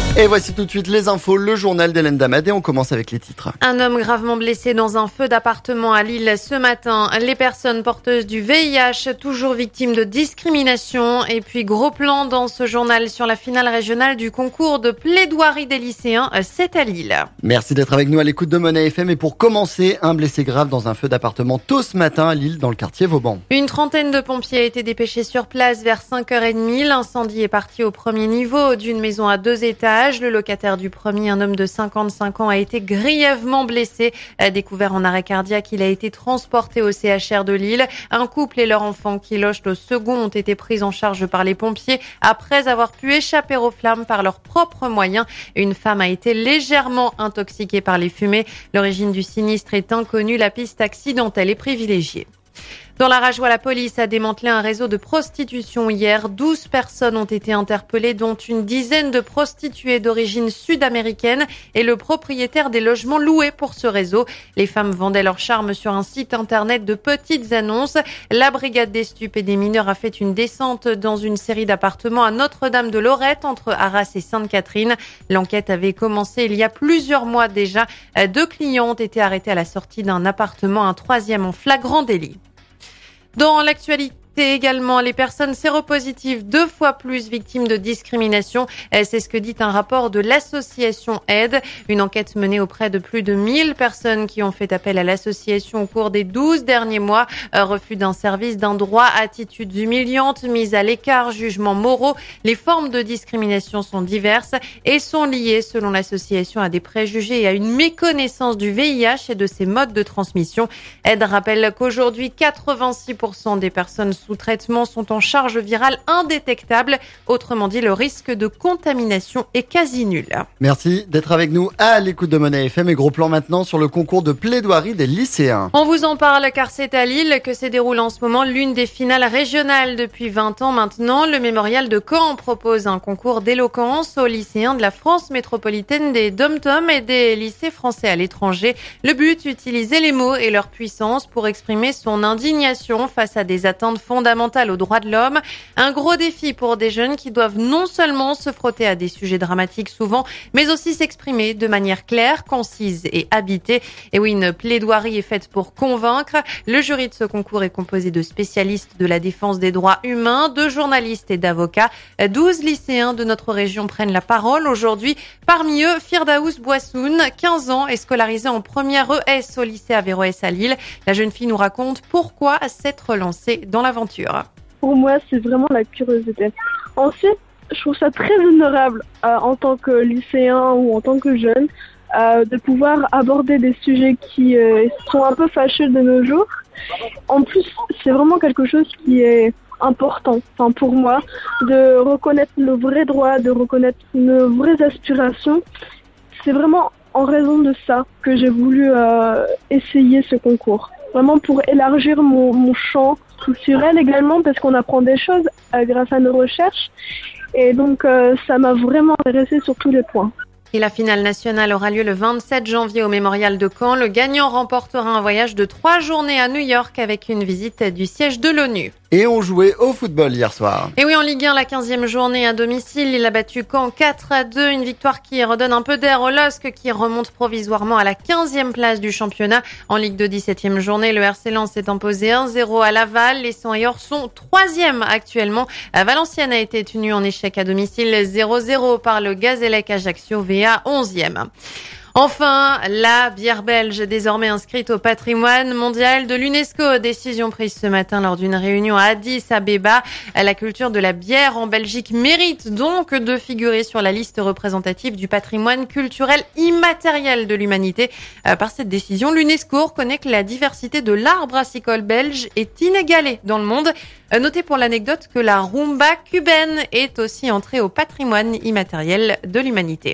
Et voici tout de suite les infos, le journal d'Hélène Damadé. On commence avec les titres. Un homme gravement blessé dans un feu d'appartement à Lille ce matin. Les personnes porteuses du VIH, toujours victimes de discrimination. Et puis gros plan dans ce journal sur la finale régionale du concours de plaidoirie des lycéens. C'est à Lille. Merci d'être avec nous à l'écoute de Monnaie FM. Et pour commencer, un blessé grave dans un feu d'appartement tôt ce matin à Lille, dans le quartier Vauban. Une trentaine de pompiers a été dépêchés sur place vers 5h30. L'incendie est parti au premier niveau d'une maison à 2 étages. Le locataire du premier, un homme de 55 ans, a été grièvement blessé. Découvert en arrêt cardiaque, il a été transporté au CHR de Lille. Un couple et leur enfant qui logent au second ont été pris en charge par les pompiers après avoir pu échapper aux flammes par leurs propres moyens. Une femme a été légèrement intoxiquée par les fumées. L'origine du sinistre est inconnue. La piste accidentelle est privilégiée. Dans la Rajoie, la police a démantelé un réseau de prostitution hier. 12 personnes ont été interpellées, dont une dizaine de prostituées d'origine sud-américaine et le propriétaire des logements loués pour ce réseau. Les femmes vendaient leur charme sur un site internet de petites annonces. La brigade des stupes et des mineurs a fait une descente dans une série d'appartements à Notre-Dame-de-Lorette, entre Arras et Sainte-Catherine. L'enquête avait commencé il y a plusieurs mois déjà. 2 clients ont été arrêtés à la sortie d'un appartement, un troisième en flagrant délit. Dans l'actualité également, les personnes séropositives 2 fois plus victimes de discrimination. C'est ce que dit un rapport de l'association Aide. Une enquête menée auprès de plus de 1000 personnes qui ont fait appel à l'association au cours des 12 derniers mois. Refus d'un service, d'un droit, attitudes humiliantes, mise à l'écart, jugements moraux. Les formes de discrimination sont diverses et sont liées, selon l'association, à des préjugés et à une méconnaissance du VIH et de ses modes de transmission. Aide rappelle qu'aujourd'hui, 86% des personnes sous traitement sont en charge virale indétectable. Autrement dit, le risque de contamination est quasi nul. Merci d'être avec nous à l'écoute de Monnaie FM. Et gros plan maintenant sur le concours de plaidoirie des lycéens. On vous en parle car c'est à Lille que se déroule en ce moment l'une des finales régionales depuis 20 ans maintenant. Le mémorial de Caen propose un concours d'éloquence aux lycéens de la France métropolitaine, des DOM-TOM et des lycées français à l'étranger. Le but, utiliser les mots et leur puissance pour exprimer son indignation face à des attentes fondamentale aux droits de l'homme. Un gros défi pour des jeunes qui doivent non seulement se frotter à des sujets dramatiques souvent, mais aussi s'exprimer de manière claire, concise et habitée. Et oui, une plaidoirie est faite pour convaincre. Le jury de ce concours est composé de spécialistes de la défense des droits humains, de journalistes et d'avocats. 12 lycéens de notre région prennent la parole aujourd'hui. Parmi eux, Firdaous Boissoun, 15 ans, est scolarisée en première ES au lycée Averroès à Lille. La jeune fille nous raconte pourquoi s'être lancée dans l'aventure. Pour moi, c'est vraiment la curiosité. Ensuite, je trouve ça très honorable en tant que lycéen ou en tant que jeune de pouvoir aborder des sujets qui sont un peu fâcheux de nos jours. En plus, c'est vraiment quelque chose qui est important, pour moi, de reconnaître nos vrais droits, de reconnaître nos vraies aspirations. C'est vraiment en raison de ça que j'ai voulu essayer ce concours. Vraiment pour élargir mon champ culturel également, parce qu'on apprend des choses grâce à nos recherches. Et donc, ça m'a vraiment intéressée sur tous les points. Et la finale nationale aura lieu le 27 janvier au mémorial de Caen. Le gagnant remportera un voyage de 3 journées à New York avec une visite du siège de l'ONU. Et on jouait au football hier soir. Et oui, en Ligue 1, la 15e journée à domicile, il a battu Caen 4-2. Une victoire qui redonne un peu d'air au LOSC qui remonte provisoirement à la 15e place du championnat. En Ligue 2, 17e journée, le RC Lens s'est imposé 1-0 à Laval. Les 100 sont 3e actuellement. Valenciennes a été tenue en échec à domicile 0-0 par le Gazélec Ajaccio VA 11e. Enfin, la bière belge, désormais inscrite au patrimoine mondial de l'UNESCO. Décision prise ce matin lors d'une réunion à Addis Abeba. La culture de la bière en Belgique mérite donc de figurer sur la liste représentative du patrimoine culturel immatériel de l'humanité. Par cette décision, l'UNESCO reconnaît que la diversité de l'art brassicole belge est inégalée dans le monde. Notez pour l'anecdote que la rumba cubaine est aussi entrée au patrimoine immatériel de l'humanité.